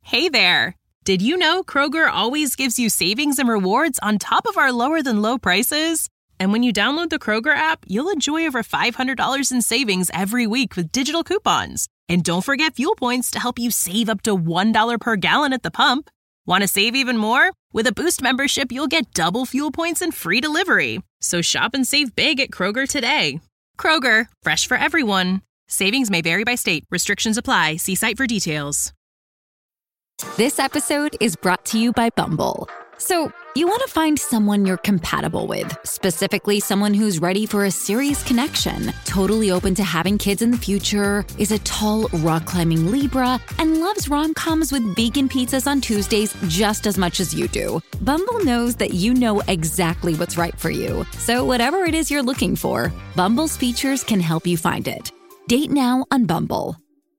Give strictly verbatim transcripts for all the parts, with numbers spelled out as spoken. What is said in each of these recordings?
Hey there! Did you know Kroger always gives you savings and rewards on top of our lower-than-low prices? And when you download the Kroger app, you'll enjoy over five hundred dollars in savings every week with digital coupons. And don't forget fuel points to help you save up to one dollar per gallon at the pump. Want to save even more? With a Boost membership, you'll get double fuel points and free delivery. So shop and save big at Kroger today. Kroger, fresh for everyone. Savings may vary by state. Restrictions apply. See site for details. This episode is brought to you by Bumble. So, you want to find someone you're compatible with, specifically someone who's ready for a serious connection, totally open to having kids in the future, is a tall, rock-climbing Libra, and loves rom-coms with vegan pizzas on Tuesdays just as much as you do. Bumble knows that you know exactly what's right for you. So whatever it is you're looking for, Bumble's features can help you find it. Date now on Bumble.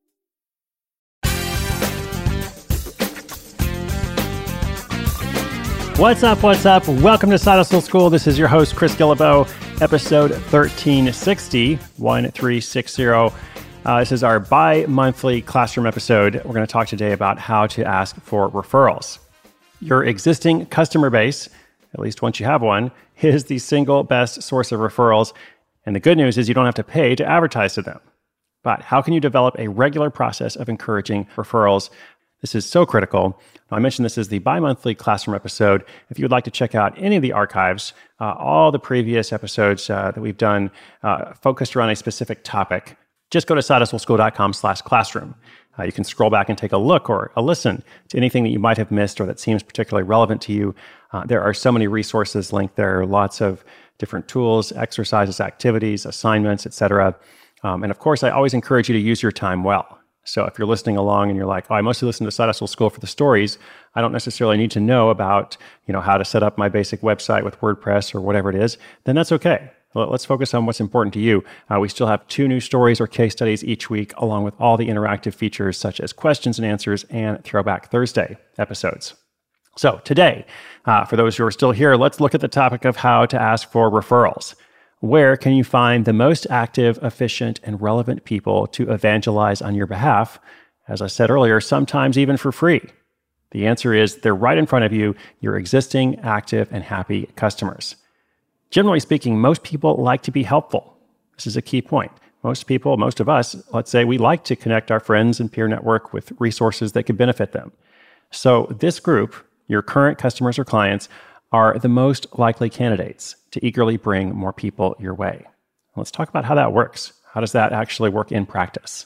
What's up, what's up? Welcome to Side Hustle School. This is your host, Chris Guillebeau, episode thirteen sixty, one three six zero. Uh, this is our bi-monthly classroom episode. We're going to talk today about how to ask for referrals. Your existing customer base, at least once you have one, is the single best source of referrals. And the good news is you don't have to pay to advertise to them. But how can you develop a regular process of encouraging referrals? This is so critical. Now, I mentioned this is the bi-monthly classroom episode. If you would like to check out any of the archives, uh, all the previous episodes uh, that we've done uh, focused around a specific topic, just go to sidehustleschool.com slash classroom. Uh, you can scroll back and take a look or a listen to anything that you might have missed or that seems particularly relevant to you. Uh, there are so many resources linked there, lots of different tools, exercises, activities, assignments, et cetera. Um, and of course, I always encourage you to use your time well. So if you're listening along and you're like, oh, I mostly listen to Side Hustle School for the stories, I don't necessarily need to know about, you know, how to set up my basic website with WordPress or whatever it is, then that's okay. Let's focus on what's important to you. Uh, we still have two new stories or case studies each week, along with all the interactive features such as questions and answers and Throwback Thursday episodes. So today, uh, for those who are still here, let's look at the topic of how to ask for referrals. Where can you find the most active, efficient, and relevant people to evangelize on your behalf? As I said earlier, sometimes even for free. The answer is they're right in front of you, your existing, active, and happy customers. Generally speaking, most people like to be helpful. This is a key point. Most people, most of us, let's say we like to connect our friends and peer network with resources that could benefit them. So this group, your current customers or clients, are the most likely candidates to eagerly bring more people your way. Let's talk about how that works. How does that actually work in practice?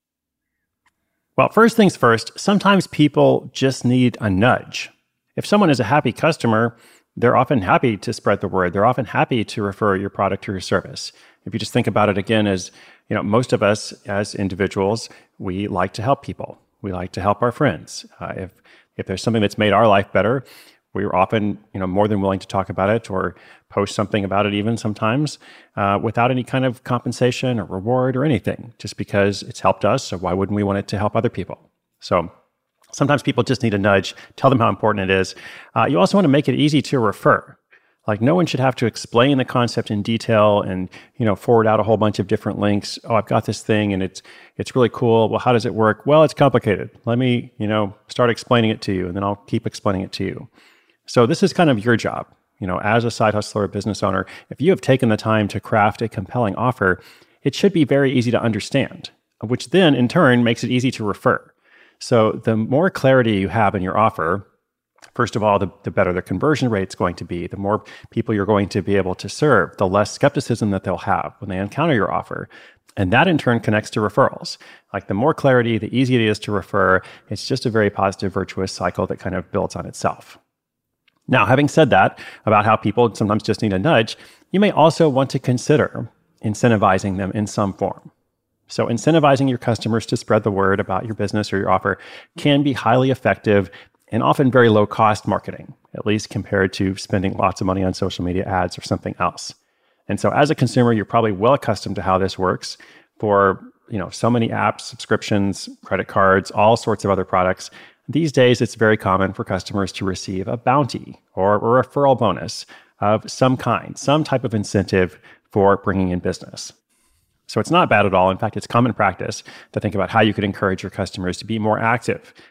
Well, first things first, sometimes people just need a nudge. If someone is a happy customer, they're often happy to spread the word. They're often happy to refer your product or your service. If you just think about it again as, you know, most of us as individuals, we like to help people. We like to help our friends. Uh, if if there's something that's made our life better, we're often, you know, more than willing to talk about it or post something about it even sometimes uh, without any kind of compensation or reward or anything, just because it's helped us. So why wouldn't we want it to help other people? So sometimes people just need a nudge, tell them how important it is. Uh, you also want to make it easy to refer. Like no one should have to explain the concept in detail and, you know, forward out a whole bunch of different links. Oh, I've got this thing and it's it's really cool. Well, how does it work? Well, it's complicated. Let me, you know, start explaining it to you and then I'll keep explaining it to you. So this is kind of your job, you know, as a side hustler or business owner. If you have taken the time to craft a compelling offer, it should be very easy to understand, which then in turn makes it easy to refer. So the more clarity you have in your offer, first of all, the, the better the conversion rate is going to be, the more people you're going to be able to serve, the less skepticism that they'll have when they encounter your offer. And that in turn connects to referrals. Like the more clarity, the easier it is to refer. It's just a very positive, virtuous cycle that kind of builds on itself. Now, having said that about how people sometimes just need a nudge, you may also want to consider incentivizing them in some form. So incentivizing your customers to spread the word about your business or your offer can be highly effective and often very low cost marketing, at least compared to spending lots of money on social media ads or something else. And so as a consumer, you're probably well accustomed to how this works for, you know, so many apps, subscriptions, credit cards, all sorts of other products. These days, it's very common for customers to receive a bounty or a referral bonus of some kind, some type of incentive for bringing in business. So it's not bad at all. In fact, it's common practice to think about how you could encourage your customers to be more active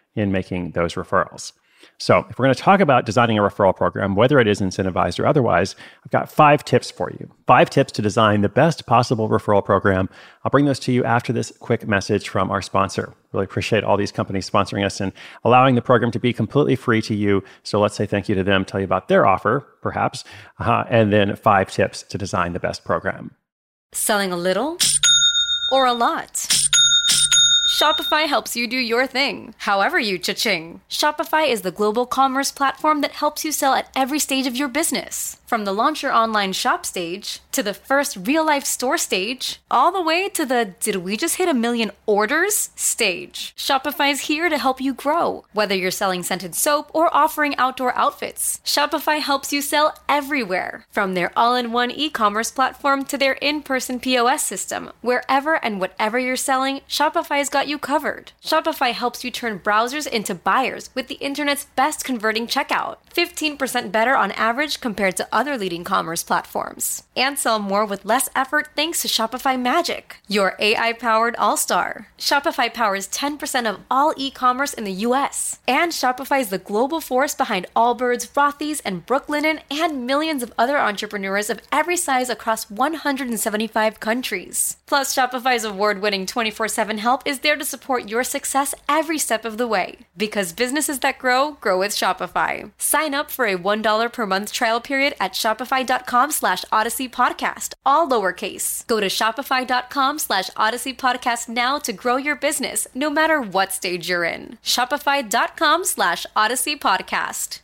in making those referrals. So if we're going to talk about designing a referral program, whether it is incentivized or otherwise, I've got five tips for you. Five tips to design the best possible referral program. I'll bring those to you after this quick message from our sponsor. Really appreciate all these companies sponsoring us and allowing the program to be completely free to you. So let's say thank you to them, tell you about their offer, perhaps, uh, and then five tips to design the best program. Selling a little or a lot? Shopify helps you do your thing, however you cha-ching. Shopify is the global commerce platform that helps you sell at every stage of your business. From the launch your online shop stage, to the first real-life store stage, all the way to the did we just hit a million orders stage. Shopify's here to help you grow. Whether you're selling scented soap or offering outdoor outfits, Shopify helps you sell everywhere. From their all-in-one e-commerce platform to their in-person P O S system, wherever and whatever you're selling, Shopify's got you covered. Shopify helps you turn browsers into buyers with the internet's best converting checkout, fifteen percent better on average compared to other leading commerce platforms. And sell more with less effort thanks to Shopify Magic, your A I-powered all-star. Shopify powers ten percent of all e-commerce in the U S. And Shopify is the global force behind Allbirds, Rothy's, and Brooklinen, and millions of other entrepreneurs of every size across one hundred seventy-five countries. Plus, Shopify's award-winning twenty-four seven help is there to support your success every step of the way. Because businesses that grow, grow with Shopify. Sign up for a one dollar per month trial period at shopify.com slash Odyssey Podcast, all lowercase. Go to shopify.com slash Odyssey Podcast now to grow your business, no matter what stage you're in. Shopify.com slash Odyssey Podcast.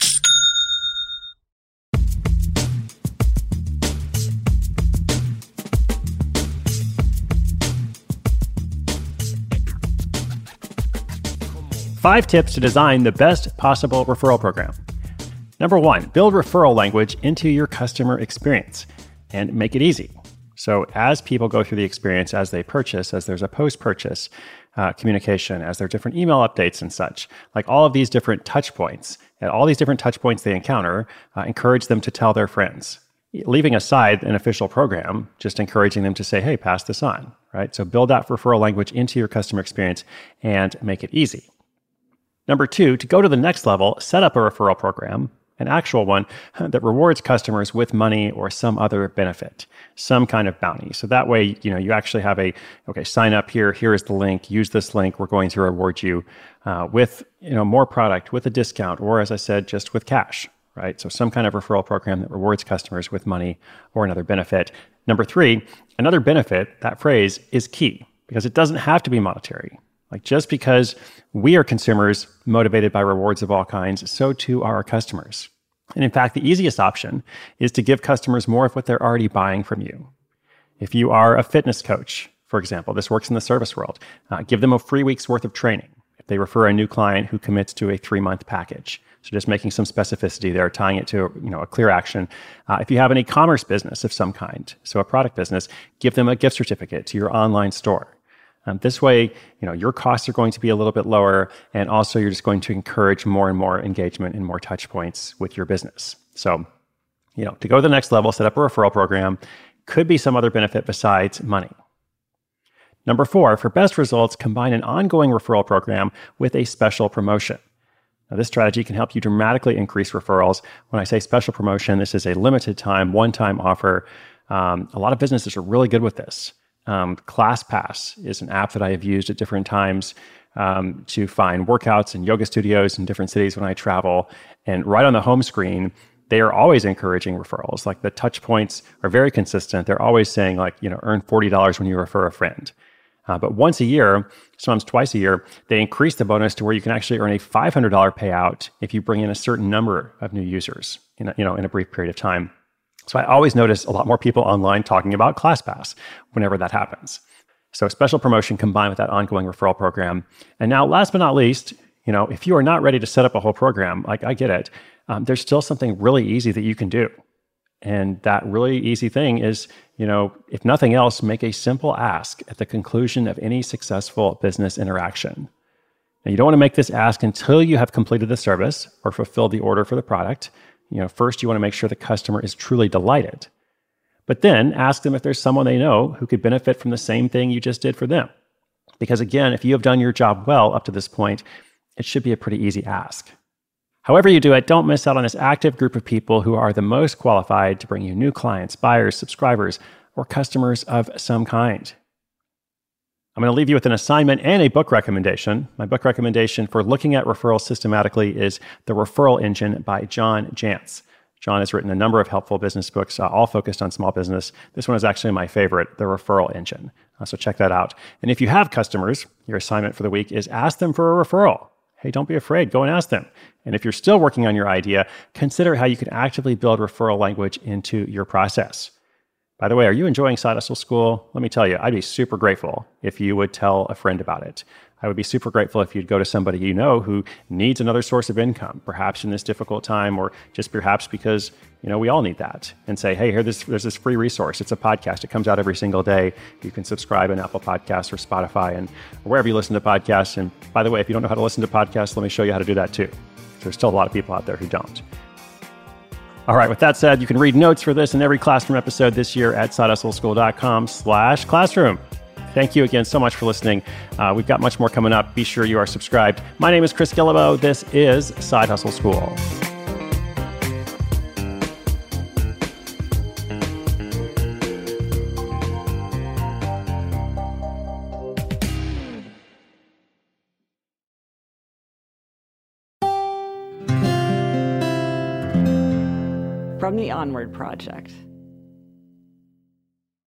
Five tips to design the best possible referral program. Number one, build referral language into your customer experience and make it easy. So as people go through the experience, as they purchase, as there's a post-purchase uh, communication, as there are different email updates and such, like all of these different touch points, and all these different touch points they encounter, uh, encourage them to tell their friends. Leaving aside an official program, just encouraging them to say, hey, pass this on, right? So build that referral language into your customer experience and make it easy. Number two, to go to the next level, set up a referral program, an actual one that rewards customers with money or some other benefit, some kind of bounty. So that way, you know, you actually have a, okay, sign up here, here is the link, use this link, we're going to reward you uh, with, you know, more product, with a discount, or as I said, just with cash, right? So some kind of referral program that rewards customers with money or another benefit. Number three, another benefit, that phrase is key because it doesn't have to be monetary. Like just because we are consumers motivated by rewards of all kinds, so too are our customers. And in fact, the easiest option is to give customers more of what they're already buying from you. If you are a fitness coach, for example, this works in the service world, uh, give them a free week's worth of training if they refer a new client who commits to a three-month package. So just making some specificity there, tying it to, you know, a clear action. Uh, if you have an e-commerce business of some kind, so a product business, give them a gift certificate to your online store. Um, this way, you know, your costs are going to be a little bit lower, and also you're just going to encourage more and more engagement and more touch points with your business. So, you know, to go to the next level, set up a referral program. Could be some other benefit besides money. Number four, for best results, combine an ongoing referral program with a special promotion. Now, this strategy can help you dramatically increase referrals. When I say special promotion, this is a limited time, one-time offer. Um, a lot of businesses are really good with this. Um, ClassPass is an app that I have used at different times um, to find workouts and yoga studios in different cities when I travel. And right on the home screen, they are always encouraging referrals. Like the touch points are very consistent. They're always saying like, you know, earn forty dollars when you refer a friend. Uh, but once a year, sometimes twice a year, they increase the bonus to where you can actually earn a five hundred dollars payout if you bring in a certain number of new users in a, you know, in a brief period of time. So I always notice a lot more people online talking about ClassPass whenever that happens. So special promotion combined with that ongoing referral program. And now, last but not least, you know, if you are not ready to set up a whole program, like I get it, um, there's still something really easy that you can do. And that really easy thing is, you know, if nothing else, make a simple ask at the conclusion of any successful business interaction. Now, you don't want to make this ask until you have completed the service or fulfilled the order for the product. You know, first you want to make sure the customer is truly delighted. But then ask them if there's someone they know who could benefit from the same thing you just did for them. Because again, if you have done your job well up to this point, it should be a pretty easy ask. However you do it, don't miss out on this active group of people who are the most qualified to bring you new clients, buyers, subscribers, or customers of some kind. I'm going to leave you with an assignment and a book recommendation. My book recommendation for looking at referrals systematically is The Referral Engine by John Jantsch. John has written a number of helpful business books, uh, all focused on small business. This one is actually my favorite, The Referral Engine. Uh, so check that out. And if you have customers, your assignment for the week is ask them for a referral. Hey, don't be afraid. Go and ask them. And if you're still working on your idea, consider how you can actively build referral language into your process. By the way, are you enjoying Side Hustle School? Let me tell you, I'd be super grateful if you would tell a friend about it. I would be super grateful if you'd go to somebody you know who needs another source of income, perhaps in this difficult time, or just perhaps because, you know, we all need that, and say, hey, here, this, there's this free resource. It's a podcast. It comes out every single day. You can subscribe on Apple Podcasts or Spotify and or wherever you listen to podcasts. And by the way, if you don't know how to listen to podcasts, let me show you how to do that too. There's still a lot of people out there who don't. All right, with that said, you can read notes for this and every classroom episode this year at sidehustleschool.com slash classroom. Thank you again so much for listening. Uh, we've got much more coming up. Be sure you are subscribed. My name is Chris Guillebeau. This is Side Hustle School. From the Onward Project.